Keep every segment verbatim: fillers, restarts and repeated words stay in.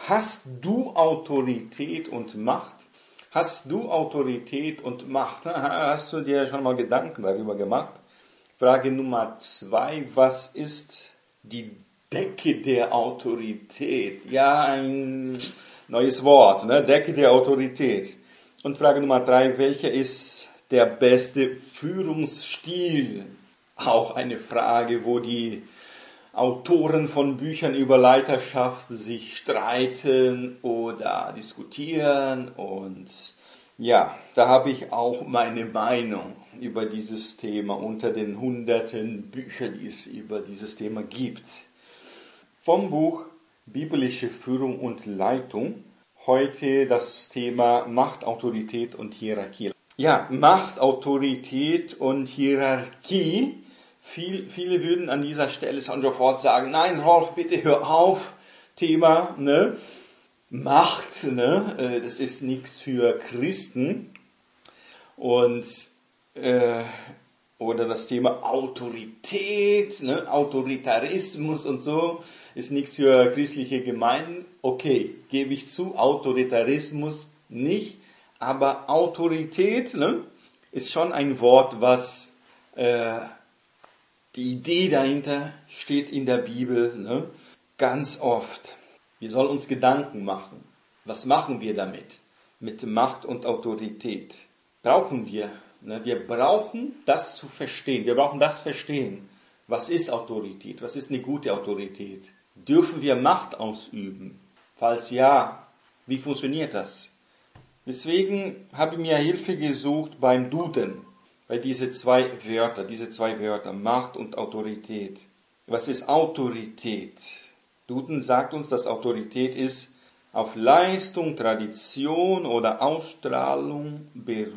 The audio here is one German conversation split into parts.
Hast du Autorität und Macht? Hast du Autorität und Macht? Hast du dir schon mal Gedanken darüber gemacht? Frage Nummer zwei, was ist die Decke der Autorität? Ja, ein neues Wort, ne? Decke der Autorität. Und Frage Nummer drei, welcher ist der beste Führungsstil? Auch eine Frage, wo die Autoren von Büchern über Leiterschaft sich streiten oder diskutieren. Und ja, da habe ich auch meine Meinung über dieses Thema unter den hunderten Büchern, die es über dieses Thema gibt. Vom Buch Biblische Führung und Leitung. Heute das Thema Macht, Autorität und Hierarchie. Ja, Macht, Autorität und Hierarchie. Viel, viele würden an dieser Stelle sofort sagen, nein, Rolf, bitte hör auf, Thema, ne? Macht, ne? Das ist nichts für Christen. Und, äh, oder das Thema Autorität, ne? Autoritarismus und so, ist nichts für christliche Gemeinden. Okay, gebe ich zu, Autoritarismus nicht, aber Autorität, ne? Ist schon ein Wort, was, äh, die Idee dahinter steht in der Bibel, ne? Ganz oft. Wir sollen uns Gedanken machen. Was machen wir damit? Mit Macht und Autorität. Brauchen wir. Ne? Wir brauchen das zu verstehen. Wir brauchen das verstehen. Was ist Autorität? Was ist eine gute Autorität? Dürfen wir Macht ausüben? Falls ja, wie funktioniert das? Deswegen habe ich mir Hilfe gesucht beim Duden. Bei diese zwei Wörter, diese zwei Wörter, Macht und Autorität. Was ist Autorität? Duden sagt uns, dass Autorität ist auf Leistung, Tradition oder Ausstrahlung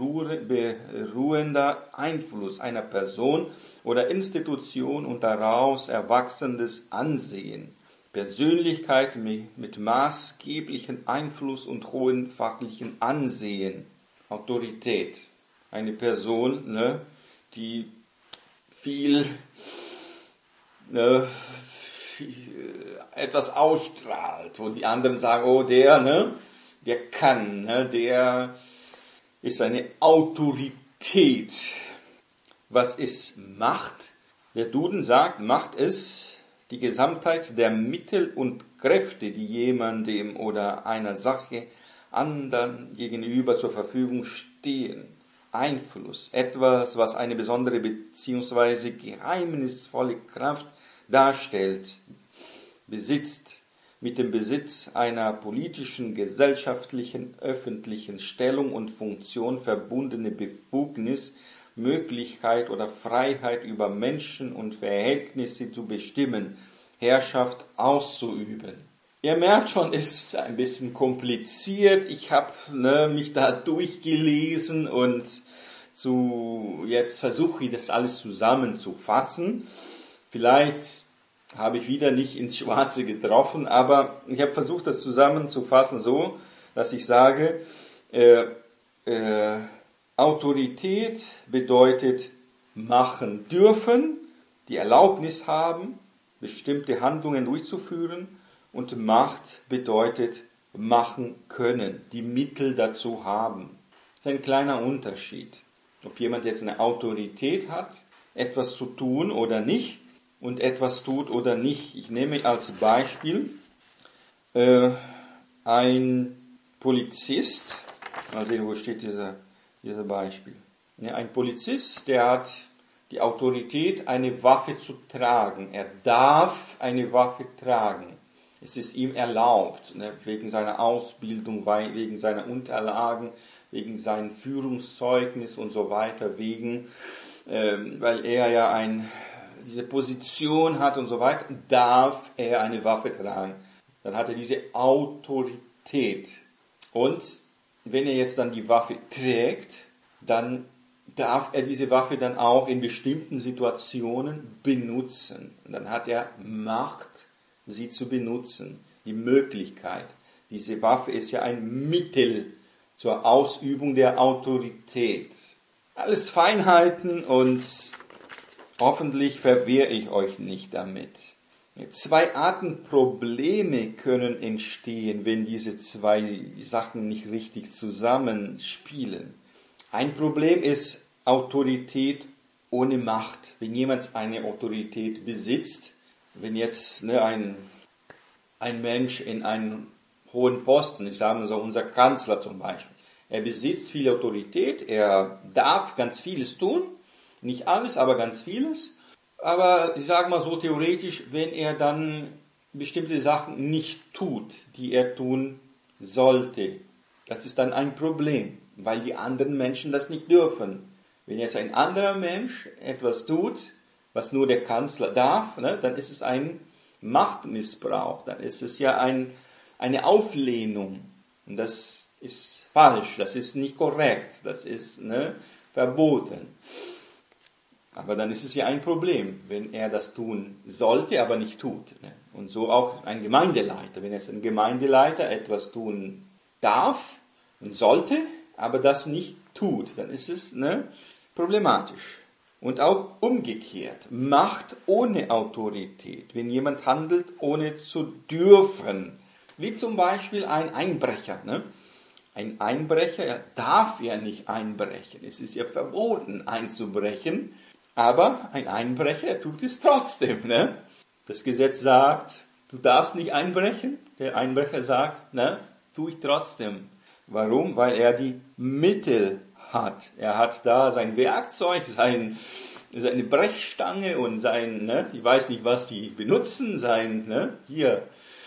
beruhender Einfluss einer Person oder Institution und daraus erwachsendes Ansehen. Persönlichkeit mit maßgeblichem Einfluss und hohem fachlichen Ansehen. Autorität. Eine Person, ne, die viel, ne, viel, etwas ausstrahlt, wo die anderen sagen, oh, der, ne, der kann, ne, der ist eine Autorität. Was ist Macht? Der Duden sagt, Macht ist die Gesamtheit der Mittel und Kräfte, die jemandem oder einer Sache anderen gegenüber zur Verfügung stehen. Einfluss, etwas, was eine besondere bzw. geheimnisvolle Kraft darstellt, besitzt, mit dem Besitz einer politischen, gesellschaftlichen, öffentlichen Stellung und Funktion verbundene Befugnis, Möglichkeit oder Freiheit über Menschen und Verhältnisse zu bestimmen, Herrschaft auszuüben. Ihr merkt schon, es ist ein bisschen kompliziert. Ich habe ne, mich da durchgelesen und zu, jetzt versuche ich das alles zusammenzufassen. Vielleicht habe ich wieder nicht ins Schwarze getroffen, aber ich habe versucht, das zusammenzufassen so, dass ich sage, äh, äh, Autorität bedeutet machen dürfen, die Erlaubnis haben, bestimmte Handlungen durchzuführen. Und Macht bedeutet machen können, die Mittel dazu haben. Das ist ein kleiner Unterschied. Ob jemand jetzt eine Autorität hat, etwas zu tun oder nicht und etwas tut oder nicht. Ich nehme als Beispiel äh, ein Polizist, mal sehen, wo steht dieser, dieser Beispiel. Ja, ein Polizist, der hat die Autorität, eine Waffe zu tragen. Er darf eine Waffe tragen. Es ist ihm erlaubt, ne, wegen seiner Ausbildung, wegen seiner Unterlagen, wegen seinem Führungszeugnis und so weiter, wegen, ähm, weil er ja ein, diese Position hat und so weiter, darf er eine Waffe tragen. Dann hat er diese Autorität. Und wenn er jetzt dann die Waffe trägt, dann darf er diese Waffe dann auch in bestimmten Situationen benutzen. Und dann hat er Macht, sie zu benutzen, die Möglichkeit. Diese Waffe ist ja ein Mittel zur Ausübung der Autorität. Alles Feinheiten und hoffentlich verwehre ich euch nicht damit. Zwei Arten Probleme können entstehen, wenn diese zwei Sachen nicht richtig zusammenspielen. Ein Problem ist Autorität ohne Macht. Wenn jemand eine Autorität besitzt, wenn jetzt ne, ein, ein Mensch in einen hohen Posten, ich sage mal so unser Kanzler zum Beispiel, er besitzt viel Autorität, er darf ganz vieles tun, nicht alles, aber ganz vieles. Aber ich sage mal so theoretisch, wenn er dann bestimmte Sachen nicht tut, die er tun sollte, das ist dann ein Problem, weil die anderen Menschen das nicht dürfen. Wenn jetzt ein anderer Mensch etwas tut, was nur der Kanzler darf, ne, dann ist es ein Machtmissbrauch, dann ist es ja ein, eine Auflehnung. Und das ist falsch, das ist nicht korrekt, das ist ne, verboten. Aber dann ist es ja ein Problem, wenn er das tun sollte, aber nicht tut. Und so auch ein Gemeindeleiter. Wenn jetzt ein Gemeindeleiter etwas tun darf und sollte, aber das nicht tut, dann ist es ne, problematisch. Und auch umgekehrt, Macht ohne Autorität, wenn jemand handelt, ohne zu dürfen. Wie zum Beispiel ein Einbrecher. Ne? Ein Einbrecher, er darf ja nicht einbrechen. Es ist ja verboten einzubrechen. Aber ein Einbrecher, er tut es trotzdem. Ne? Das Gesetz sagt, du darfst nicht einbrechen. Der Einbrecher sagt, ne, tue ich trotzdem. Warum? Weil er die Mittel hat. Er hat da sein Werkzeug, sein, seine Brechstange und sein, ne, ich weiß nicht, was sie benutzen, sein, ne, hier,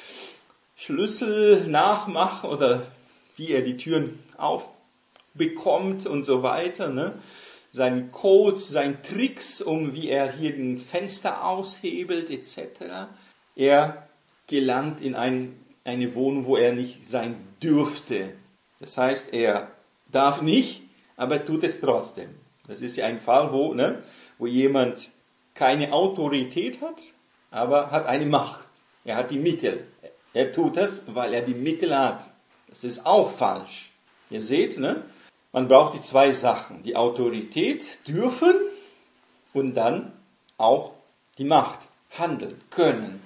Schlüssel nachmachen oder wie er die Türen aufbekommt und so weiter, ne. Seine Codes, seine Tricks, um wie er hier ein Fenster aushebelt, et cetera. Er gelangt in ein, eine Wohnung, wo er nicht sein dürfte. Das heißt, er darf nicht, aber er tut es trotzdem. Das ist ja ein Fall, wo, ne, wo jemand keine Autorität hat, aber hat eine Macht. Er hat die Mittel. Er tut es, weil er die Mittel hat. Das ist auch falsch. Ihr seht, ne? Man braucht die zwei Sachen, die Autorität, dürfen und dann auch die Macht, handeln, können.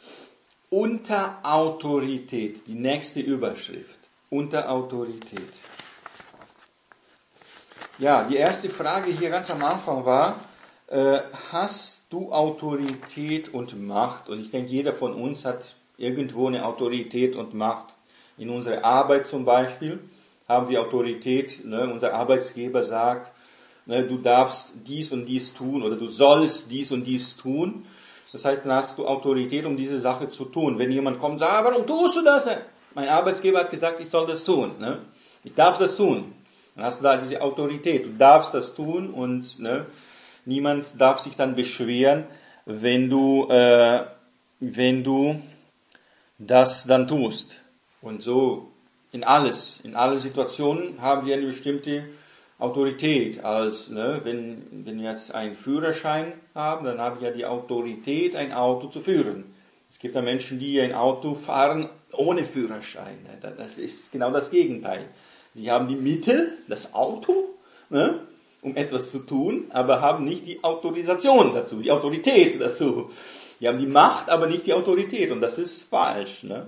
Unter Autorität, die nächste Überschrift, unter Autorität. Ja, die erste Frage hier ganz am Anfang war, äh, hast du Autorität und Macht? Und ich denke, jeder von uns hat irgendwo eine Autorität und Macht. In unserer Arbeit zum Beispiel haben wir Autorität, ne? Unser Arbeitsgeber sagt, ne, du darfst dies und dies tun oder du sollst dies und dies tun. Das heißt, dann hast du Autorität, um diese Sache zu tun. Wenn jemand kommt und sagt, ah, warum tust du das? Ne? Mein Arbeitsgeber hat gesagt, ich soll das tun. Ne? Ich darf das tun. Dann hast du da diese Autorität. Du darfst das tun und ne, niemand darf sich dann beschweren, wenn du, äh, wenn du das dann tust. Und so in alles, in allen Situationen haben wir eine bestimmte Autorität. Als, ne, wenn, wenn wir jetzt einen Führerschein haben, dann habe ich ja die Autorität, ein Auto zu führen. Es gibt ja Menschen, die ein Auto fahren ohne Führerschein. Das ist genau das Gegenteil. Sie haben die Mittel, das Auto, ne, um etwas zu tun, aber haben nicht die Autorisation dazu, die Autorität dazu. Die haben die Macht, aber nicht die Autorität. Und das ist falsch. Ne?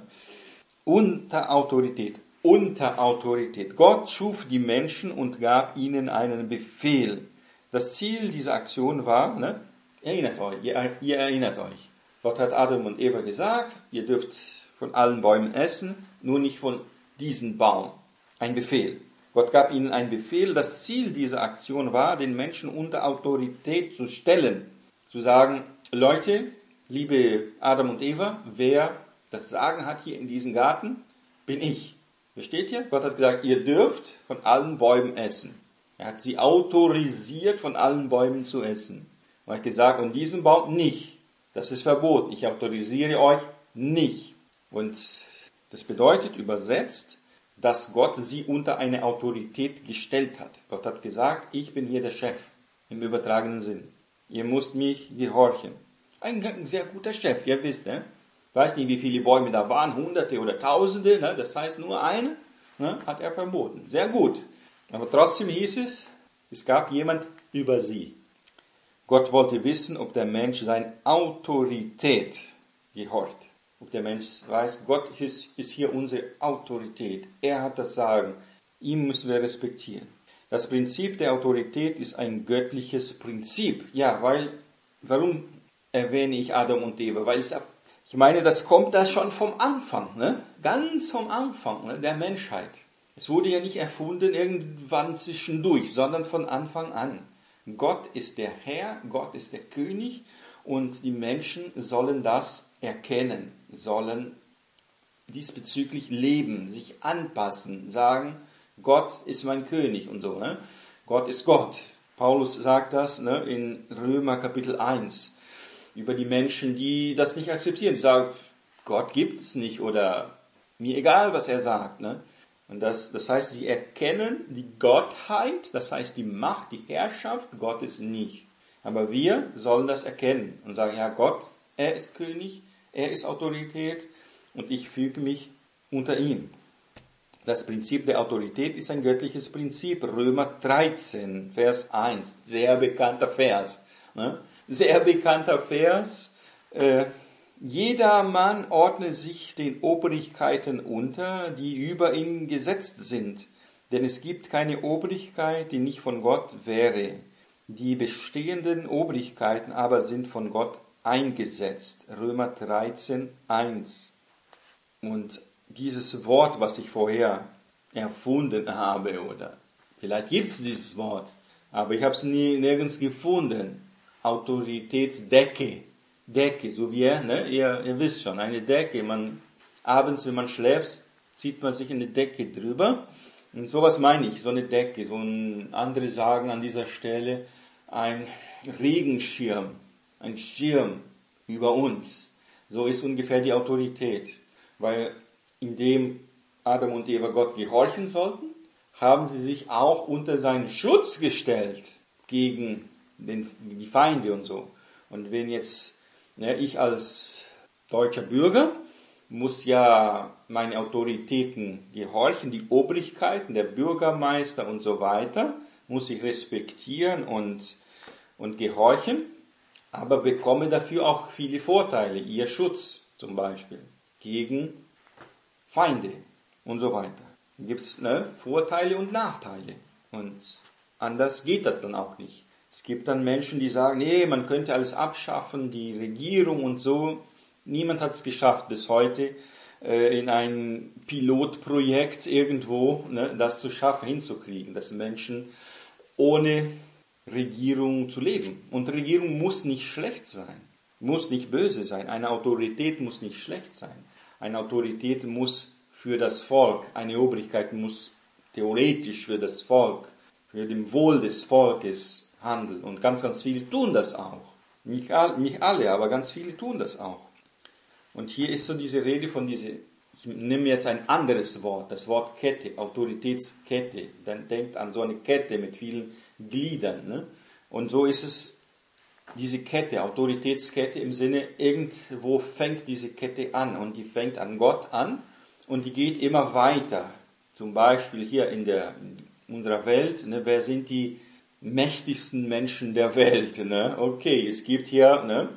Unter Autorität. Unter Autorität. Gott schuf die Menschen und gab ihnen einen Befehl. Das Ziel dieser Aktion war, ne, erinnert euch, ihr, ihr erinnert euch. Gott hat Adam und Eva gesagt, ihr dürft von allen Bäumen essen, nur nicht von diesem Baum. Ein Befehl. Gott gab ihnen einen Befehl. Das Ziel dieser Aktion war, den Menschen unter Autorität zu stellen. Zu sagen, Leute, liebe Adam und Eva, wer das Sagen hat hier in diesem Garten, bin ich. Versteht ihr? Gott hat gesagt, ihr dürft von allen Bäumen essen. Er hat sie autorisiert, von allen Bäumen zu essen. Er hat gesagt, und diesen Baum nicht. Das ist verboten. Ich autorisiere euch nicht. Und das bedeutet übersetzt, dass Gott sie unter eine Autorität gestellt hat. Gott hat gesagt, ich bin hier der Chef, im übertragenen Sinn. Ihr müsst mich gehorchen. Ein sehr guter Chef, ihr wisst, ne? Ich weiß nicht, wie viele Bäume da waren, Hunderte oder Tausende, ne? Das heißt nur eine, ne? Hat er verboten. Sehr gut. Aber trotzdem hieß es, es gab jemand über sie. Gott wollte wissen, ob der Mensch seine Autorität gehorcht. Ob der Mensch weiß, Gott ist, ist hier unsere Autorität. Er hat das Sagen. Ihm müssen wir respektieren. Das Prinzip der Autorität ist ein göttliches Prinzip. Ja, weil, warum erwähne ich Adam und Eva? Weil es, ich meine, das kommt da schon vom Anfang, ne? Ganz vom Anfang, ne? Der Menschheit. Es wurde ja nicht erfunden irgendwann zwischendurch, sondern von Anfang an. Gott ist der Herr, Gott ist der König und die Menschen sollen das erkennen, sollen diesbezüglich leben, sich anpassen, sagen, Gott ist mein König und so. Ne? Gott ist Gott. Paulus sagt das, ne, in Römer Kapitel eins über die Menschen, die das nicht akzeptieren. Die sagen, Gott gibt's nicht oder mir egal, was er sagt. Ne? Und das, das heißt, sie erkennen die Gottheit, das heißt die Macht, die Herrschaft Gottes nicht. Aber wir sollen das erkennen und sagen, ja Gott, er ist König, er ist Autorität und ich füge mich unter ihm. Das Prinzip der Autorität ist ein göttliches Prinzip. Römer dreizehn, Vers eins, sehr bekannter Vers. Ne? Sehr bekannter Vers. Äh, Jeder Mann ordne sich den Obrigkeiten unter, die über ihn gesetzt sind. Denn es gibt keine Obrigkeit, die nicht von Gott wäre. Die bestehenden Obrigkeiten aber sind von Gott eingesetzt. Römer dreizehn, eins. Und dieses Wort, was ich vorher erfunden habe, oder vielleicht gibt es dieses Wort, aber ich habe es nie nirgends gefunden. Autoritätsdecke. Decke, so wie er, ne? ihr, ihr wisst schon, eine Decke. Man, abends, wenn man schläft, zieht man sich eine Decke drüber. Und sowas meine ich, so eine Decke. So ein, andere sagen an dieser Stelle ein Regenschirm, ein Schirm über uns. So ist ungefähr die Autorität. Weil indem Adam und Eva Gott gehorchen sollten, haben sie sich auch unter seinen Schutz gestellt gegen den, die Feinde und so. Und wenn jetzt ja, ich als deutscher Bürger muss ja meine Autoritäten gehorchen, die Obrigkeiten, der Bürgermeister und so weiter, muss ich respektieren und, und gehorchen, aber bekomme dafür auch viele Vorteile, ihr Schutz zum Beispiel gegen Feinde und so weiter. Da gibt es ne, Vorteile und Nachteile und anders geht das dann auch nicht. Es gibt dann Menschen, die sagen, nee, man könnte alles abschaffen, die Regierung und so. Niemand hat es geschafft bis heute, äh, in ein Pilotprojekt irgendwo ne, das zu schaffen, hinzukriegen, dass Menschen ohne Regierung zu leben. Und Regierung muss nicht schlecht sein, muss nicht böse sein. Eine Autorität muss nicht schlecht sein. Eine Autorität muss für das Volk, eine Obrigkeit muss theoretisch für das Volk, für den Wohl des Volkes handeln. Und ganz, ganz viele tun das auch. Nicht, nicht alle, aber ganz viele tun das auch. Und hier ist so diese Rede von diese, ich nehme jetzt ein anderes Wort, das Wort Kette, Autoritätskette. Dann denkt an so eine Kette mit vielen Gliedern. Ne? Und so ist es, diese Kette, Autoritätskette im Sinne, irgendwo fängt diese Kette an und die fängt an Gott an und die geht immer weiter. Zum Beispiel hier in, der, in unserer Welt, ne, wer sind die mächtigsten Menschen der Welt? Ne? Okay, es gibt hier ne,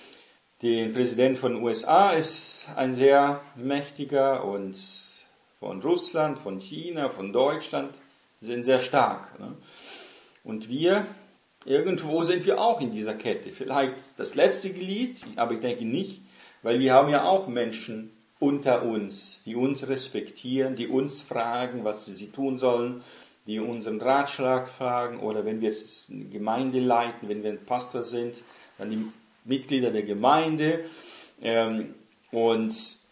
den Präsident von U S A, ist ein sehr mächtiger und von Russland, von China, von Deutschland sind sehr stark. Ne? Und wir, irgendwo sind wir auch in dieser Kette. Vielleicht das letzte Glied, aber ich denke nicht, weil wir haben ja auch Menschen unter uns, die uns respektieren, die uns fragen, was sie tun sollen, die unseren Ratschlag fragen oder wenn wir jetzt eine Gemeinde leiten, wenn wir ein Pastor sind, dann die Mitglieder der Gemeinde. Ähm, und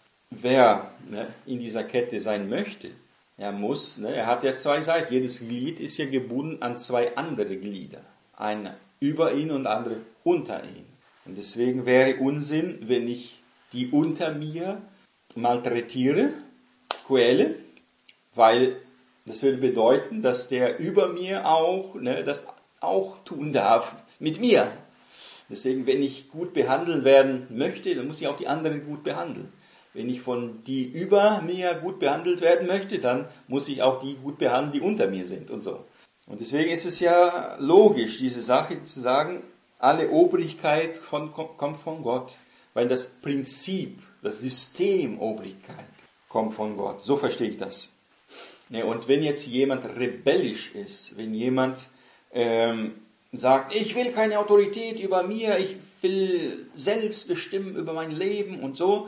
wer ne, in dieser Kette sein möchte, er muss, ne, er hat ja zwei Seiten. Jedes Glied ist ja gebunden an zwei andere Glieder. Eine über ihn und andere unter ihn. Und deswegen wäre Unsinn, wenn ich die unter mir malträtiere, quäle, weil das würde bedeuten, dass der über mir auch ne, das auch tun darf mit mir. Deswegen, wenn ich gut behandelt werden möchte, dann muss ich auch die anderen gut behandeln. Wenn ich von die über mir gut behandelt werden möchte, dann muss ich auch die gut behandeln, die unter mir sind und so. Und deswegen ist es ja logisch, diese Sache zu sagen, alle Obrigkeit von, kommt von Gott. weil das Prinzip, das System Obrigkeit kommt von Gott. So verstehe ich das. Und wenn jetzt jemand rebellisch ist, wenn jemand ähm, sagt, ich will keine Autorität über mir, ich will selbst bestimmen über mein Leben und so,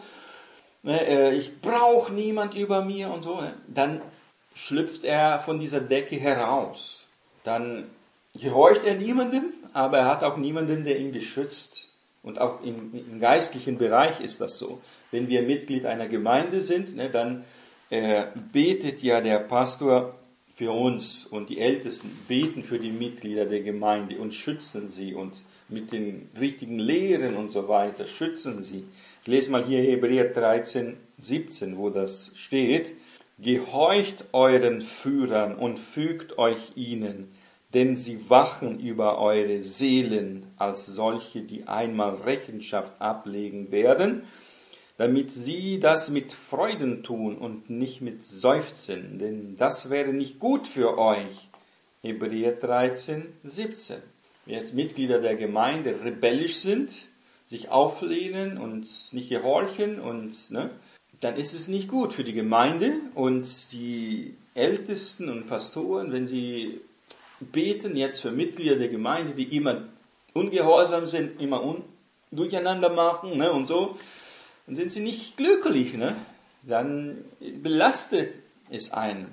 äh, ich brauche niemand über mir und so, dann schlüpft er von dieser Decke heraus. Dann gehorcht er niemandem, aber er hat auch niemanden, der ihn beschützt. Und auch im, im geistlichen Bereich ist das so. Wenn wir Mitglied einer Gemeinde sind, ne, dann äh, betet ja der Pastor für uns und die Ältesten beten für die Mitglieder der Gemeinde und schützen sie und mit den richtigen Lehren und so weiter schützen sie. Ich lese mal hier Hebräer dreizehn, siebzehn, wo das steht. Gehorcht euren Führern und fügt euch ihnen, denn sie wachen über eure Seelen als solche, die einmal Rechenschaft ablegen werden, damit sie das mit Freuden tun und nicht mit Seufzen, denn das wäre nicht gut für euch. Hebräer dreizehn, siebzehn. Wenn jetzt Mitglieder der Gemeinde rebellisch sind, sich auflehnen und nicht gehorchen und, ne, dann ist es nicht gut für die Gemeinde und die Ältesten und Pastoren, wenn sie beten jetzt für Mitglieder der Gemeinde, die immer ungehorsam sind, immer un durcheinander machen, ne, und so, dann sind sie nicht glücklich, ne? Dann belastet es einen,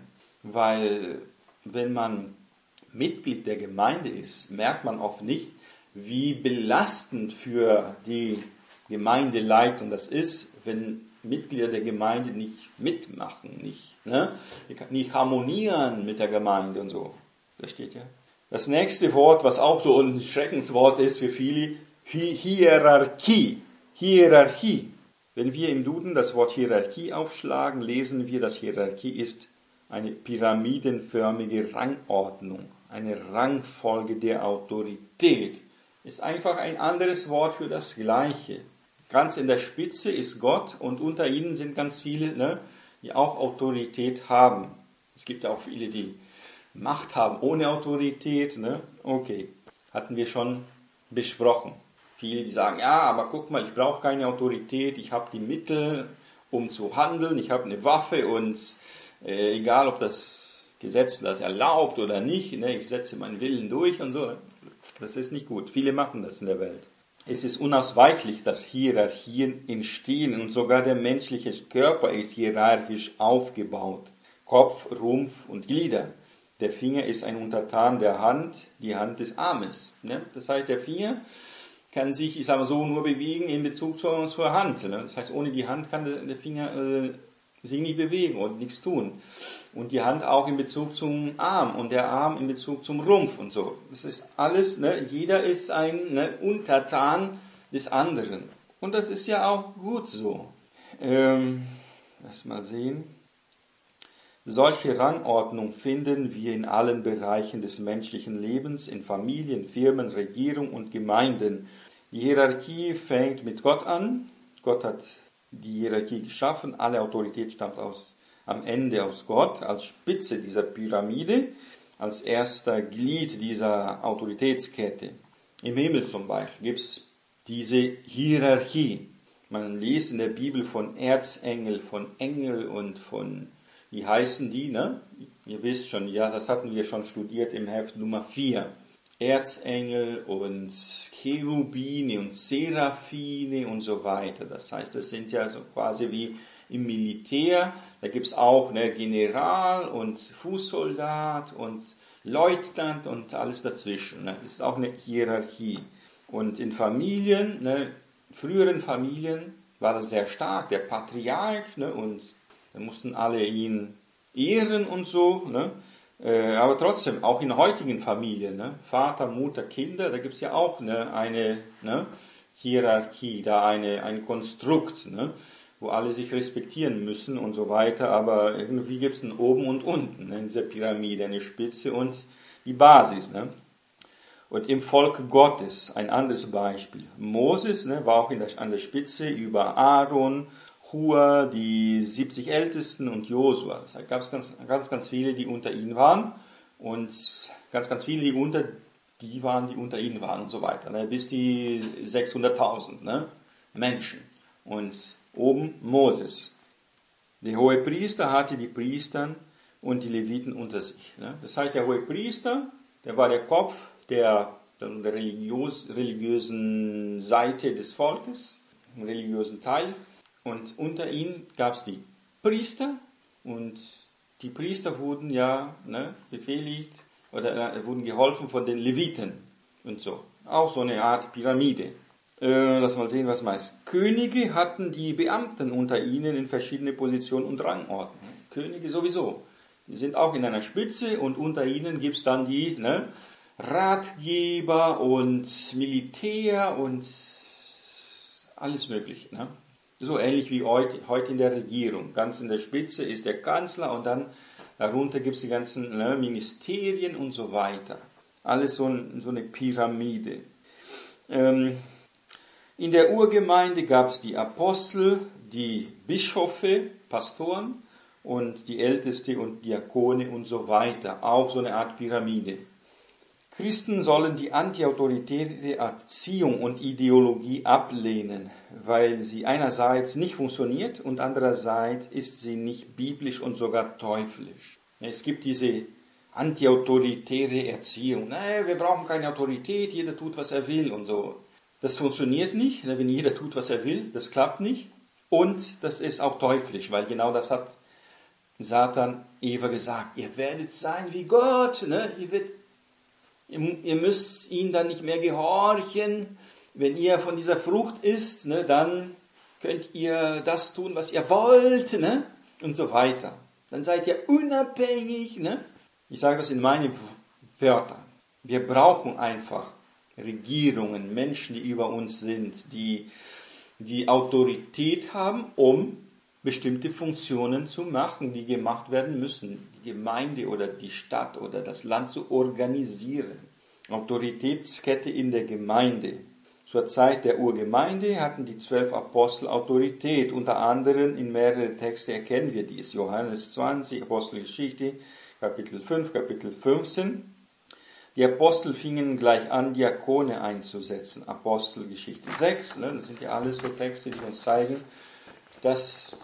weil wenn man Mitglied der Gemeinde ist, merkt man oft nicht, wie belastend für die Gemeindeleitung das ist, wenn Mitglieder der Gemeinde nicht mitmachen, nicht, ne? nicht harmonieren mit der Gemeinde und so. Das steht ja. Das nächste Wort, was auch so ein Schreckenswort ist für viele, Hierarchie. Hierarchie. Wenn wir im Duden das Wort Hierarchie aufschlagen, lesen wir, dass Hierarchie ist eine pyramidenförmige Rangordnung, eine Rangfolge der Autorität. Ist einfach ein anderes Wort für das Gleiche. Ganz in der Spitze ist Gott und unter ihnen sind ganz viele, ne, die auch Autorität haben. Es gibt ja auch viele, die Macht haben ohne Autorität. Ne? Okay, hatten wir schon besprochen. Viele, die sagen, ja, aber guck mal, ich brauche keine Autorität, ich habe die Mittel, um zu handeln, ich habe eine Waffe und äh, egal, ob das Gesetz das erlaubt oder nicht, ne, ich setze meinen Willen durch und so. Das ist nicht gut. Viele machen das in der Welt. Es ist unausweichlich, dass Hierarchien entstehen und sogar der menschliche Körper ist hierarchisch aufgebaut. Kopf, Rumpf und Glieder. Der Finger ist ein Untertan der Hand, die Hand des Armes. Ne? Das heißt, der Finger kann sich, ich sage mal so, nur bewegen in Bezug zur, zur Hand. Ne? Das heißt, ohne die Hand kann der, der Finger äh, sich nicht bewegen und nichts tun. Und die Hand auch in Bezug zum Arm und der Arm in Bezug zum Rumpf und so. Das ist alles, ne? Jeder ist ein, ne, Untertan des anderen. Und das ist ja auch gut so. Ähm, lass mal sehen. Solche Rangordnung finden wir in allen Bereichen des menschlichen Lebens, in Familien, Firmen, Regierung und Gemeinden. Die Hierarchie fängt mit Gott an. Gott hat die Hierarchie geschaffen. Alle Autorität stammt aus, am Ende aus Gott, als Spitze dieser Pyramide, als erster Glied dieser Autoritätskette. Im Himmel zum Beispiel gibt es diese Hierarchie. Man liest in der Bibel von Erzengel, von Engel und von, wie heißen die, ne? Ihr wisst schon, ja, das hatten wir schon studiert im Heft Nummer vier. Erzengel und Cherubine und Seraphine und so weiter. Das heißt, das sind ja so quasi wie im Militär. Da gibt's auch, ne, General und Fußsoldat und Leutnant und alles dazwischen. Ne? Das ist auch eine Hierarchie. Und in Familien, ne, früheren Familien war das sehr stark, der Patriarch, ne, und dann mussten alle ihn ehren und so, ne. Äh, aber trotzdem, auch in heutigen Familien, ne, Vater, Mutter, Kinder, da gibt's ja auch, ne, eine, ne, Hierarchie, da eine, ein Konstrukt, ne, wo alle sich respektieren müssen und so weiter, aber irgendwie gibt's ein Oben und Unten, ne, in dieser Pyramide, eine Spitze und die Basis, ne. Und im Volk Gottes, ein anderes Beispiel. Moses, ne, war auch in der, an der Spitze über Aaron, Hur, die siebzig Ältesten und Josua. Es gab ganz, ganz, ganz viele, die unter ihnen waren und ganz, ganz viele, die unter die waren, die unter ihnen waren und so weiter, ne, bis die sechshunderttausend. Ne. Menschen. Und oben Moses. Der Hohepriester hatte die Priester und die Leviten unter sich. Das heißt, der Hohepriester, der war der Kopf der, der religiös, religiösen Seite des Volkes, im religiösen Teil. Und unter ihnen gab es die Priester und die Priester wurden ja ne, befehligt oder äh, wurden geholfen von den Leviten und so. Auch so eine Art Pyramide. Äh, lass mal sehen, was meist. Könige hatten die Beamten unter ihnen in verschiedene Positionen und Rangordnung. Könige sowieso. Die sind auch in einer Spitze und unter ihnen gibt es dann die ne, Ratgeber und Militär und alles Mögliche. Ne? So ähnlich wie heute, heute in der Regierung. Ganz in der Spitze ist der Kanzler und dann darunter gibt es die ganzen ne, Ministerien und so weiter. Alles so, ein, so eine Pyramide. Ähm, in der Urgemeinde gab es die Apostel, die Bischöfe, Pastoren und die Älteste und Diakone und so weiter. Auch so eine Art Pyramide. Christen sollen die antiautoritäre Erziehung und Ideologie ablehnen, weil sie einerseits nicht funktioniert und andererseits ist sie nicht biblisch und sogar teuflisch. Es gibt diese antiautoritäre Erziehung. Nein, wir brauchen keine Autorität, jeder tut, was er will und so. Das funktioniert nicht, wenn jeder tut, was er will, das klappt nicht. Und das ist auch teuflisch, weil genau das hat Satan Eva gesagt. Ihr werdet sein wie Gott, ne? Ihr, wird, ihr müsst ihm dann nicht mehr gehorchen. Wenn ihr von dieser Frucht isst, ne, dann könnt ihr das tun, was ihr wollt, ne? Und so weiter. Dann seid ihr unabhängig, ne? Ich sage das in meinen Wörtern. Wir brauchen einfach Regierungen, Menschen, die über uns sind, die die Autorität haben, um bestimmte Funktionen zu machen, die gemacht werden müssen, die Gemeinde oder die Stadt oder das Land zu organisieren. Autoritätskette in der Gemeinde. Zur Zeit der Urgemeinde hatten die zwölf Apostel Autorität. Unter anderem in mehreren Texten erkennen wir dies. Johannes zwanzig, Apostelgeschichte, Kapitel fünf, Kapitel fünfzehn. Die Apostel fingen gleich an, Diakone einzusetzen. Apostelgeschichte sechs, ne, das sind ja alles so Texte, die uns zeigen, dass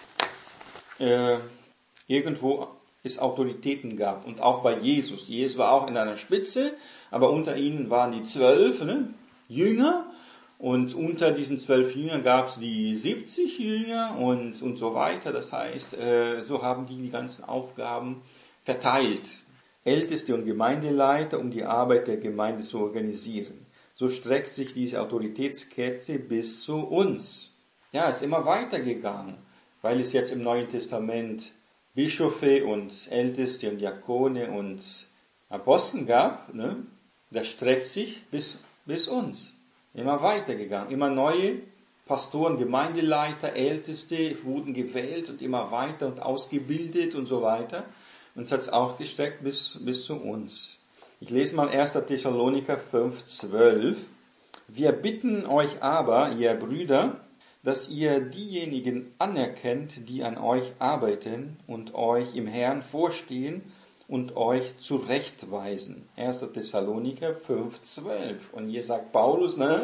äh, irgendwo es Autoritäten gab. Und auch bei Jesus. Jesus war auch in einer Spitze, aber unter ihnen waren die zwölf ne, Jünger. Und unter diesen zwölf Jüngern gab es die siebzig Jünger und, und so weiter. Das heißt, äh, so haben die die ganzen Aufgaben verteilt. Älteste und Gemeindeleiter, um die Arbeit der Gemeinde zu organisieren. So streckt sich diese Autoritätskette bis zu uns. Ja, ist immer weitergegangen, weil es jetzt im Neuen Testament Bischöfe und Älteste und Diakone und Apostel gab. Ne? Das streckt sich bis, bis uns. Immer weitergegangen. Immer neue Pastoren, Gemeindeleiter, Älteste wurden gewählt und immer weiter und ausgebildet und so weiter. Und es hat es auch gestreckt bis, bis zu uns. Ich lese mal erster Thessaloniker fünf, zwölf. Wir bitten euch aber, ihr Brüder, dass ihr diejenigen anerkennt, die an euch arbeiten und euch im Herrn vorstehen und euch zurechtweisen. erster Thessaloniker fünf, zwölf. Und hier sagt Paulus, ne,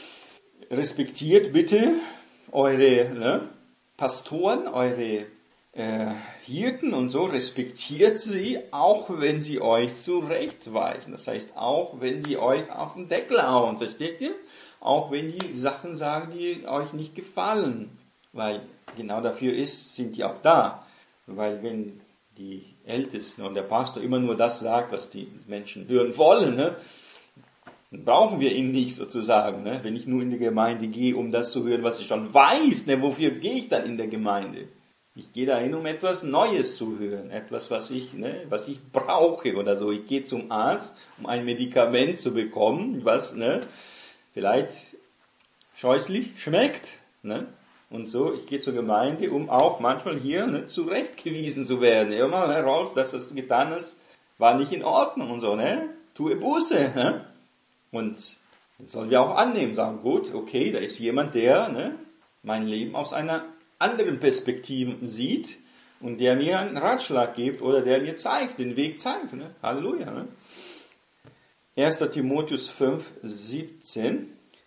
respektiert bitte eure ne, Pastoren, eure äh, Hirten und so, respektiert sie, auch wenn sie euch zurechtweisen. Das heißt, auch wenn die euch auf den Deckel hauen, versteht ihr? Auch wenn die Sachen sagen, die euch nicht gefallen. Weil genau dafür ist, sind die auch da. Weil wenn die Ältesten und der Pastor immer nur das sagt, was die Menschen hören wollen, ne, dann brauchen wir ihn nicht sozusagen. Ne? Wenn ich nur in die Gemeinde gehe, um das zu hören, was ich schon weiß, ne, wofür gehe ich dann in der Gemeinde? Ich gehe dahin, um etwas Neues zu hören, etwas, was ich, ne, was ich brauche oder so. Ich gehe zum Arzt, um ein Medikament zu bekommen, was ne, vielleicht scheußlich schmeckt. Ne? Und so, ich gehe zur Gemeinde, um auch manchmal hier ne, zurechtgewiesen zu werden. Ja, mal, ne, Rolf, das, was du getan hast, war nicht in Ordnung und so. Ne? Tue Buße. Ne? Und das sollen wir auch annehmen, sagen, gut, okay, da ist jemand, der ne, mein Leben aus einer anderen Perspektiven sieht und der mir einen Ratschlag gibt oder der mir zeigt, den Weg zeigt. Ne? Halleluja. Ne? erster Timotheus fünf, siebzehn.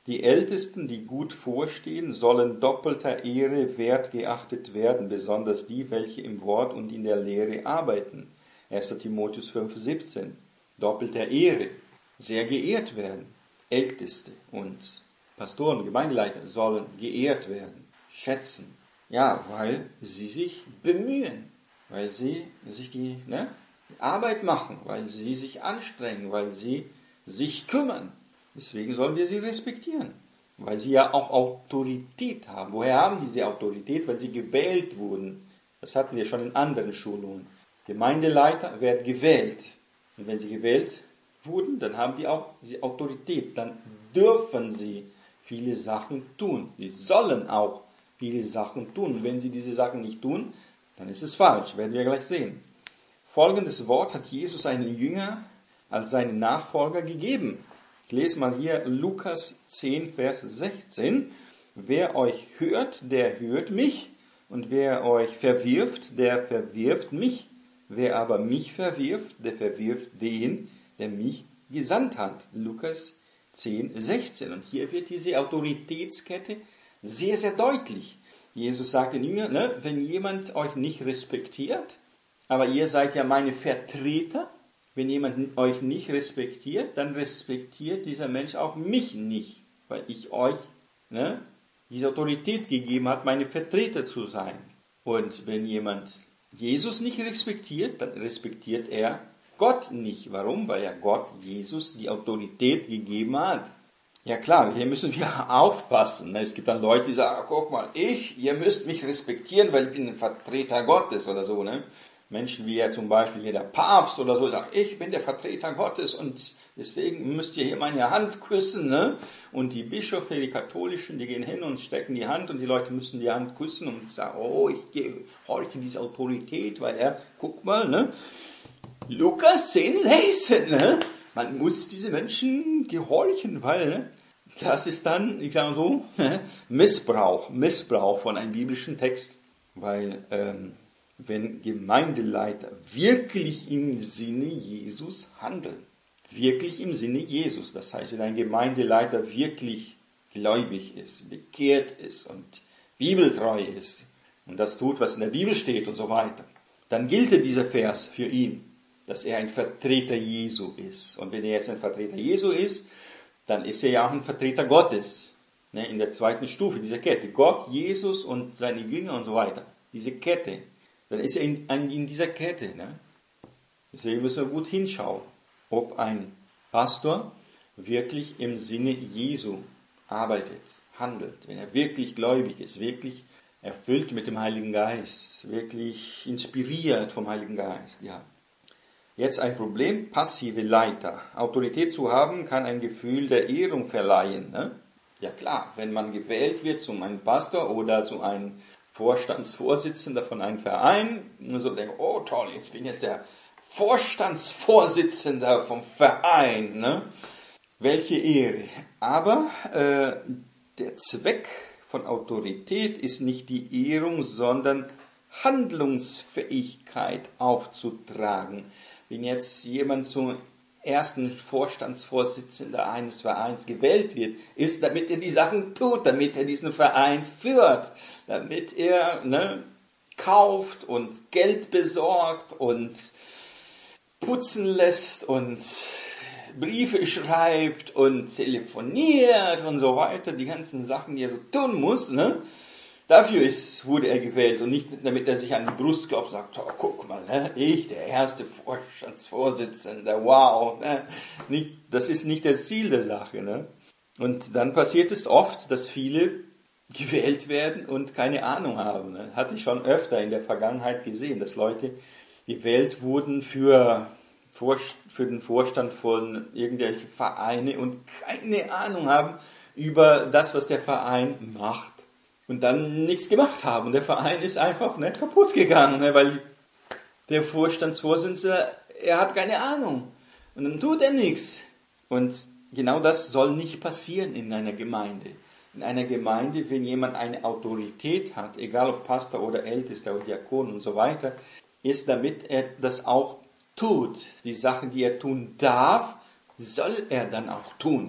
Die Ältesten, die gut vorstehen, sollen doppelter Ehre wert geachtet werden, besonders die, welche im Wort und in der Lehre arbeiten. erster Timotheus fünf, siebzehn. Doppelter Ehre, sehr geehrt werden. Älteste und Pastoren, Gemeindeleiter sollen geehrt werden, schätzen. Ja, weil sie sich bemühen, weil sie sich die, ne, die Arbeit machen, weil sie sich anstrengen, weil sie sich kümmern. Deswegen sollen wir sie respektieren, weil sie ja auch Autorität haben. Woher haben diese Autorität? Weil sie gewählt wurden. Das hatten wir schon in anderen Schulungen. Gemeindeleiter werden gewählt. Und wenn sie gewählt wurden, dann haben die auch diese Autorität. Dann dürfen sie viele Sachen tun. Sie sollen auch viele Sachen tun. Und wenn sie diese Sachen nicht tun, dann ist es falsch. Werden wir gleich sehen. Folgendes Wort hat Jesus einen Jünger als seinen Nachfolger gegeben. Ich lese mal hier Lukas zehn, Vers sechzehn. Wer euch hört, der hört mich. Und wer euch verwirft, der verwirft mich. Wer aber mich verwirft, der verwirft den, der mich gesandt hat. Lukas zehn, sechzehn. Und hier wird diese Autoritätskette sehr, sehr deutlich. Jesus sagt den Jüngern, ne, wenn jemand euch nicht respektiert, aber ihr seid ja meine Vertreter, wenn jemand euch nicht respektiert, dann respektiert dieser Mensch auch mich nicht, weil ich euch ne, diese Autorität gegeben habe, meine Vertreter zu sein. Und wenn jemand Jesus nicht respektiert, dann respektiert er Gott nicht. Warum? Weil ja Gott Jesus die Autorität gegeben hat. Ja klar, hier müssen wir aufpassen. Es gibt dann Leute, die sagen, guck mal, ich, ihr müsst mich respektieren, weil ich bin ein Vertreter Gottes oder so, ne? Menschen wie ja zum Beispiel hier der Papst oder so sagen, ich bin der Vertreter Gottes und deswegen müsst ihr hier meine Hand küssen, ne? Und die Bischöfe, die Katholischen, die gehen hin und stecken die Hand und die Leute müssen die Hand küssen und sagen, oh, ich gehorche diese Autorität, weil er, guck mal, ne? Lukas zehn, sechzehn, ne? Man muss diese Menschen gehorchen, weil, ne? Das ist dann, ich sage mal so, Missbrauch, Missbrauch von einem biblischen Text, weil, ähm, wenn Gemeindeleiter wirklich im Sinne Jesus handeln, wirklich im Sinne Jesus, das heißt, wenn ein Gemeindeleiter wirklich gläubig ist, bekehrt ist und bibeltreu ist und das tut, was in der Bibel steht und so weiter, dann gilt dieser Vers für ihn, dass er ein Vertreter Jesu ist. Und wenn er jetzt ein Vertreter Jesu ist, dann ist er ja auch ein Vertreter Gottes, ne, in der zweiten Stufe dieser Kette. Gott, Jesus und seine Jünger und so weiter, diese Kette. Dann ist er in, in dieser Kette. Ne? Deswegen müssen wir gut hinschauen, ob ein Pastor wirklich im Sinne Jesu arbeitet, handelt. Wenn er wirklich gläubig ist, wirklich erfüllt mit dem Heiligen Geist, wirklich inspiriert vom Heiligen Geist. Ja. Jetzt ein Problem, passive Leiter. Autorität zu haben, kann ein Gefühl der Ehrung verleihen. Ne? Ja klar, wenn man gewählt wird zu einem Pastor oder zu einem Vorstandsvorsitzender von einem Verein, und so denken, oh toll, ich bin jetzt der Vorstandsvorsitzender vom Verein. Ne? Welche Ehre. Aber äh, der Zweck von Autorität ist nicht die Ehrung, sondern Handlungsfähigkeit aufzutragen. Wenn jetzt jemand zum ersten Vorstandsvorsitzender eines Vereins gewählt wird, ist, damit er die Sachen tut, damit er diesen Verein führt, damit er ne, kauft und Geld besorgt und putzen lässt und Briefe schreibt und telefoniert und so weiter, die ganzen Sachen, die er so tun muss, ne? Dafür ist, wurde er gewählt und nicht, damit er sich an die Brust klopft und sagt, oh, guck mal, ne? Ich, der erste Vorstandsvorsitzende, wow. Ne? Nicht, das ist nicht das Ziel der Sache. Ne? Und dann passiert es oft, dass viele gewählt werden und keine Ahnung haben. Ne? Hatte ich schon öfter in der Vergangenheit gesehen, dass Leute gewählt wurden für, für den Vorstand von irgendwelchen Vereinen und keine Ahnung haben über das, was der Verein macht. Und dann nichts gemacht haben. Und der Verein ist einfach ne, kaputt gegangen, ne, weil der Vorstandsvorsitzende, er hat keine Ahnung. Und dann tut er nichts. Und genau das soll nicht passieren in einer Gemeinde. In einer Gemeinde, wenn jemand eine Autorität hat, egal ob Pastor oder Ältester oder Diakon und so weiter, ist, damit er das auch tut. Die Sachen, die er tun darf, soll er dann auch tun.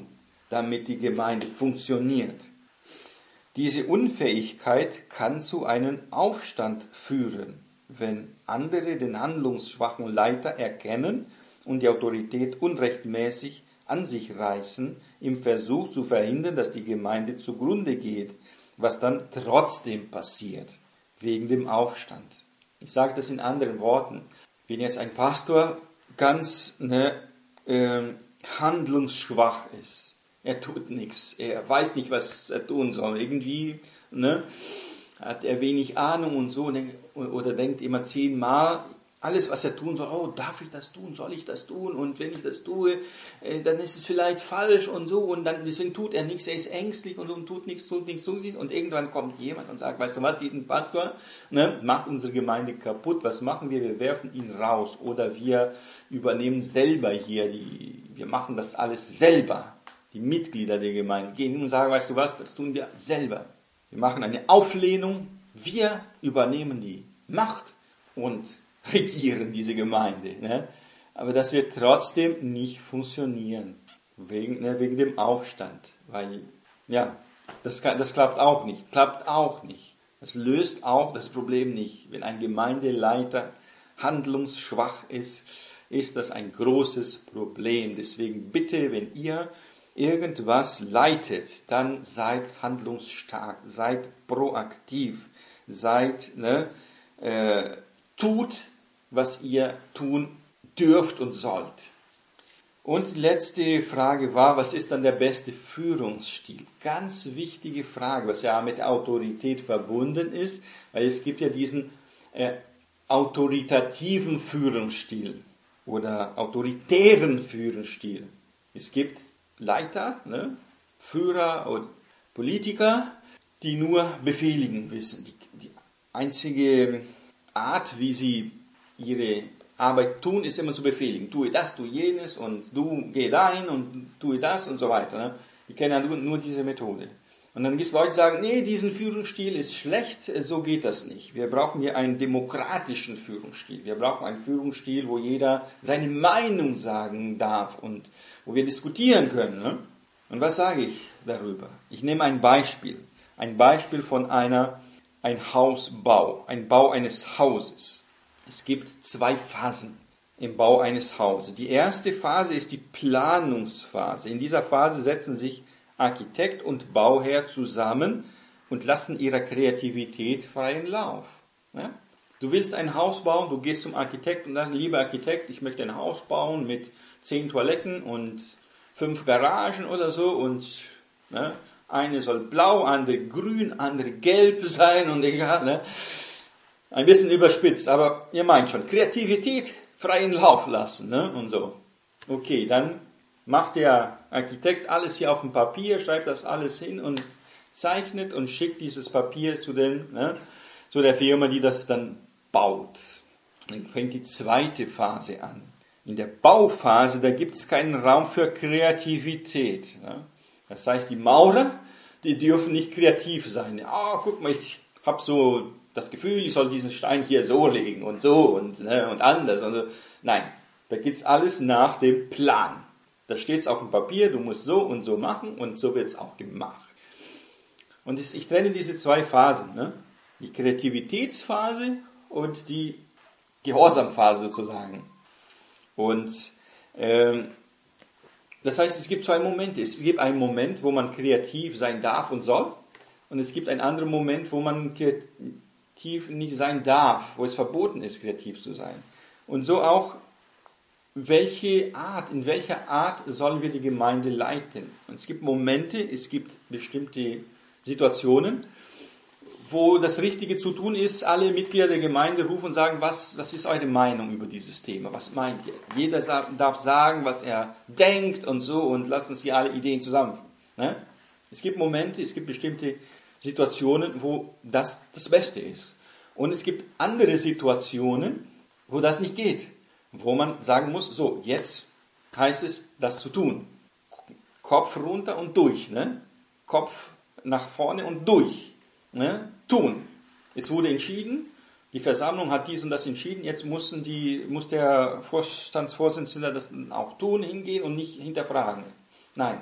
damit die Gemeinde funktioniert. Diese Unfähigkeit kann zu einem Aufstand führen, wenn andere den handlungsschwachen Leiter erkennen und die Autorität unrechtmäßig an sich reißen, im Versuch zu verhindern, dass die Gemeinde zugrunde geht, was dann trotzdem passiert, wegen dem Aufstand. Ich sage das in anderen Worten. Wenn jetzt ein Pastor ganz ne, äh, handlungsschwach ist, er tut nichts, er weiß nicht, was er tun soll, irgendwie ne, hat er wenig Ahnung und so, oder denkt immer zehnmal, alles, was er tun soll, oh, darf ich das tun, soll ich das tun, und wenn ich das tue, dann ist es vielleicht falsch und so, und dann deswegen tut er nichts, er ist ängstlich und, und tut nichts, tut nichts, tut nichts, und irgendwann kommt jemand und sagt, weißt du was, diesen Pastor ne, macht unsere Gemeinde kaputt, was machen wir? Wir werfen ihn raus, oder wir übernehmen selber hier, die, wir machen das alles selber. Die Mitglieder der Gemeinde gehen hin und sagen, weißt du was, das tun wir selber. Wir machen eine Auflehnung, wir übernehmen die Macht und regieren diese Gemeinde. Ne? Aber das wird trotzdem nicht funktionieren, wegen, ne, wegen dem Aufstand. Weil, ja, das, kann, das klappt auch nicht, klappt auch nicht. Das löst auch das Problem nicht. Wenn ein Gemeindeleiter handlungsschwach ist, ist das ein großes Problem. Deswegen bitte, wenn ihr irgendwas leitet, dann seid handlungsstark, seid proaktiv, seid, ne, äh, tut, was ihr tun dürft und sollt. Und die letzte Frage war, was ist dann der beste Führungsstil? Ganz wichtige Frage, was ja mit Autorität verbunden ist, weil es gibt ja diesen äh, autoritativen Führungsstil oder autoritären Führungsstil. Es gibt Leiter, ne, Führer und Politiker, die nur befehligen wissen. Die, die einzige Art, wie sie ihre Arbeit tun, ist immer zu befehligen. Tue das, tue jenes und du geh dahin und tue das und so weiter. Ne? Die kennen ja nur, nur diese Methode. Und dann gibt es Leute, die sagen, nee, diesen Führungsstil ist schlecht, so geht das nicht. Wir brauchen hier einen demokratischen Führungsstil. Wir brauchen einen Führungsstil, wo jeder seine Meinung sagen darf und wo wir diskutieren können. Ne? Und was sage ich darüber? Ich nehme ein Beispiel. Ein Beispiel von einer, ein Hausbau, ein Bau eines Hauses. Es gibt zwei Phasen im Bau eines Hauses. Die erste Phase ist die Planungsphase. In dieser Phase setzen sich Architekt und Bauherr zusammen und lassen ihrer Kreativität freien Lauf. Ja? Du willst ein Haus bauen, du gehst zum Architekt und sagst, lieber Architekt, ich möchte ein Haus bauen mit zehn Toiletten und fünf Garagen oder so, und ne, eine soll blau, andere grün, andere gelb sein und egal. Ne? Ein bisschen überspitzt, aber ihr meint schon, Kreativität freien Lauf lassen, ne? Und so. Okay, dann macht der Architekt alles hier auf dem Papier, schreibt das alles hin und zeichnet und schickt dieses Papier zu, den, ne, zu der Firma, die das dann baut. Dann fängt die zweite Phase an. In der Bauphase, da gibt es keinen Raum für Kreativität. Ne? Das heißt, die Maurer, die dürfen nicht kreativ sein. Ah, oh, guck mal, ich habe so das Gefühl, ich soll diesen Stein hier so legen und so und, ne, und anders. Und so. Nein, da geht's alles nach dem Plan. Da steht es auf dem Papier, du musst so und so machen, und so wird es auch gemacht. Und ich trenne diese zwei Phasen, ne? Die Kreativitätsphase und die Gehorsamphase sozusagen. Und ähm, das heißt, es gibt zwei Momente. Es gibt einen Moment, wo man kreativ sein darf und soll, und es gibt einen anderen Moment, wo man kreativ nicht sein darf, wo es verboten ist, kreativ zu sein. Und so auch, welche Art, in welcher Art sollen wir die Gemeinde leiten? Und es gibt Momente, es gibt bestimmte Situationen, wo das Richtige zu tun ist, alle Mitglieder der Gemeinde rufen und sagen, was, was ist eure Meinung über dieses Thema? Was meint ihr? Jeder darf sagen, was er denkt und so, und lasst uns hier alle Ideen zusammenführen. Ne? Es gibt Momente, es gibt bestimmte Situationen, wo das das Beste ist. Und es gibt andere Situationen, wo das nicht geht. Wo man sagen muss, so, jetzt heißt es, das zu tun. Kopf runter und durch, ne? Kopf nach vorne und durch, ne? Tun. Es wurde entschieden, die Versammlung hat dies und das entschieden, jetzt mussten die, muss der Vorstandsvorsitzende das auch tun, hingehen und nicht hinterfragen. Nein,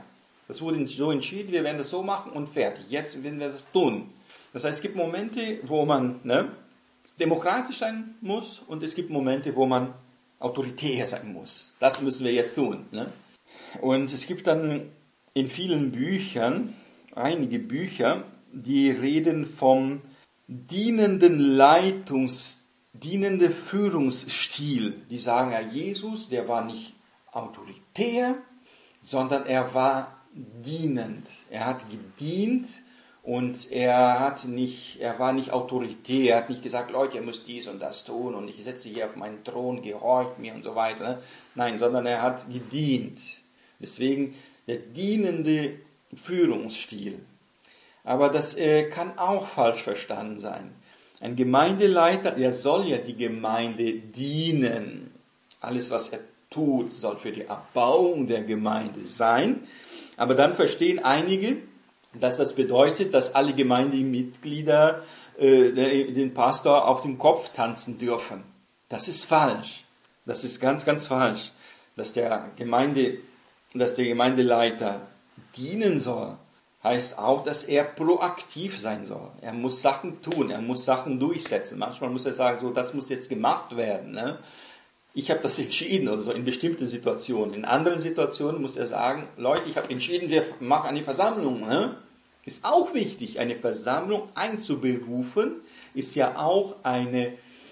Das wurde so entschieden, wir werden das so machen und fertig. Jetzt werden wir das tun. Das heißt, es gibt Momente, wo man ne, demokratisch sein muss und es gibt Momente, wo man autoritär sein muss. Das müssen wir jetzt tun. Ne? Und es gibt dann in vielen Büchern, einige Bücher, die reden vom dienenden Leitungs, dienende Führungsstil. Die sagen, ja, Jesus, der war nicht autoritär, sondern er war dienend. Er hat gedient und er hat nicht, er war nicht autoritär. Er hat nicht gesagt, Leute, ihr müsst dies und das tun und ich setze hier auf meinen Thron, gehorcht mir und so weiter. Nein, sondern er hat gedient. Deswegen der dienende Führungsstil. Aber das äh, kann auch falsch verstanden sein. Ein Gemeindeleiter, der soll ja die Gemeinde dienen. Alles, was er tut, soll für die Erbauung der Gemeinde sein. Aber dann verstehen einige, dass das bedeutet, dass alle Gemeindemitglieder äh, den Pastor auf den Kopf tanzen dürfen. Das ist falsch. Das ist ganz, ganz falsch. Dass der Gemeinde, dass der Gemeindeleiter dienen soll, heißt auch, dass er proaktiv sein soll. Er muss Sachen tun, er muss Sachen durchsetzen. Manchmal muss er sagen, so, das muss jetzt gemacht werden. Ne? Ich habe das entschieden oder so in bestimmten Situationen. In anderen Situationen muss er sagen, Leute, ich habe entschieden, wir machen eine Versammlung. Ne? Ist auch wichtig, eine Versammlung einzuberufen, ist ja auch eine,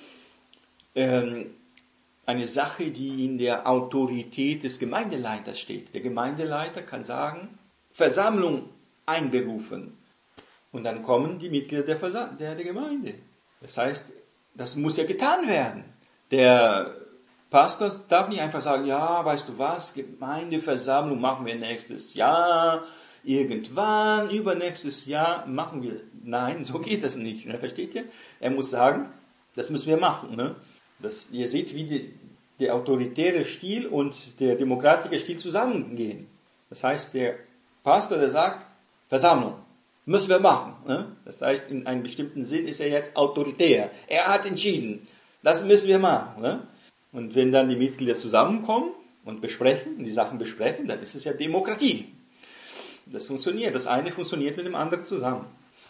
ähm, eine Sache, die in der Autorität des Gemeindeleiters steht. Der Gemeindeleiter kann sagen, Versammlung einberufen. Und dann kommen die Mitglieder der, Versam- der, der Gemeinde. Das heißt, das muss ja getan werden. Der Pastor darf nicht einfach sagen, ja, weißt du was, Gemeindeversammlung machen wir nächstes Jahr, irgendwann, übernächstes Jahr machen wir. Nein, so geht das nicht. Ne? Versteht ihr? Er muss sagen, das müssen wir machen. Ne? Das, ihr seht, wie die, der autoritäre Stil und der demokratische Stil zusammengehen. Das heißt, der Pastor, der sagt, Versammlung, müssen wir machen. Ne? Das heißt, in einem bestimmten Sinn ist er jetzt autoritär. Er hat entschieden, das müssen wir machen. Ne? Und wenn dann die Mitglieder zusammenkommen und besprechen, die Sachen besprechen, dann ist es ja Demokratie. Das funktioniert. Das eine funktioniert mit dem anderen zusammen.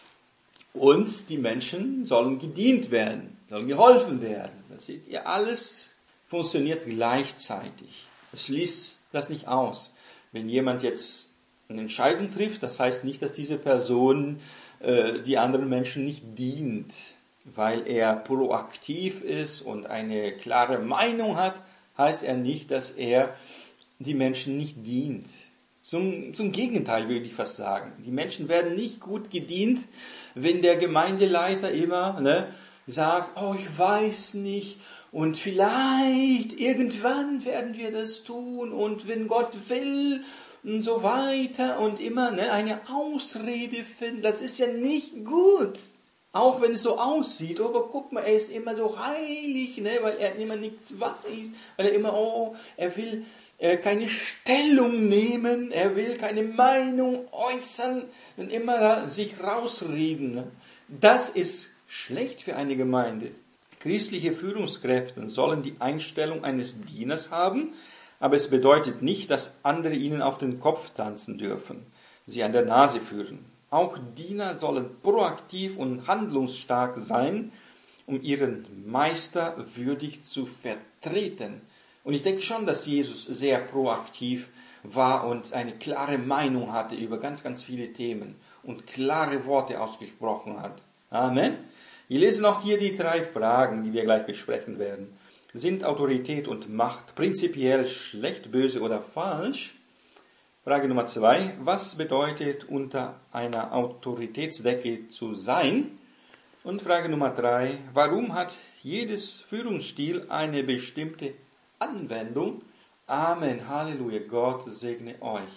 Und die Menschen sollen gedient werden, sollen geholfen werden. Das seht ihr, alles funktioniert gleichzeitig. Es schließt das nicht aus. Wenn jemand jetzt eine Entscheidung trifft, das heißt nicht, dass diese Person äh, die anderen Menschen nicht dient, weil er proaktiv ist und eine klare Meinung hat, heißt er nicht, dass er die Menschen nicht dient. Zum, zum Gegenteil würde ich fast sagen. Die Menschen werden nicht gut gedient, wenn der Gemeindeleiter immer ne, sagt, oh, ich weiß nicht und vielleicht irgendwann werden wir das tun und wenn Gott will und so weiter und immer ne, eine Ausrede finden. Das ist ja nicht gut. Auch wenn es so aussieht, oh, aber guck mal, er ist immer so heilig, ne, weil er immer nichts weiß, weil er immer, oh, er will äh, keine Stellung nehmen, er will keine Meinung äußern und immer da sich rausreden. Ne. Das ist schlecht für eine Gemeinde. Christliche Führungskräfte sollen die Einstellung eines Dieners haben, aber es bedeutet nicht, dass andere ihnen auf den Kopf tanzen dürfen, sie an der Nase führen. Auch Diener sollen proaktiv und handlungsstark sein, um ihren Meister würdig zu vertreten. Und ich denke schon, dass Jesus sehr proaktiv war und eine klare Meinung hatte über ganz, ganz viele Themen und klare Worte ausgesprochen hat. Amen. Wir lesen auch hier die drei Fragen, die wir gleich besprechen werden. Sind Autorität und Macht prinzipiell schlecht, böse oder falsch? Frage Nummer zwei. Was bedeutet unter einer Autoritätsdecke zu sein? Und Frage Nummer drei. Warum hat jedes Führungsstil eine bestimmte Anwendung? Amen. Halleluja. Gott segne euch.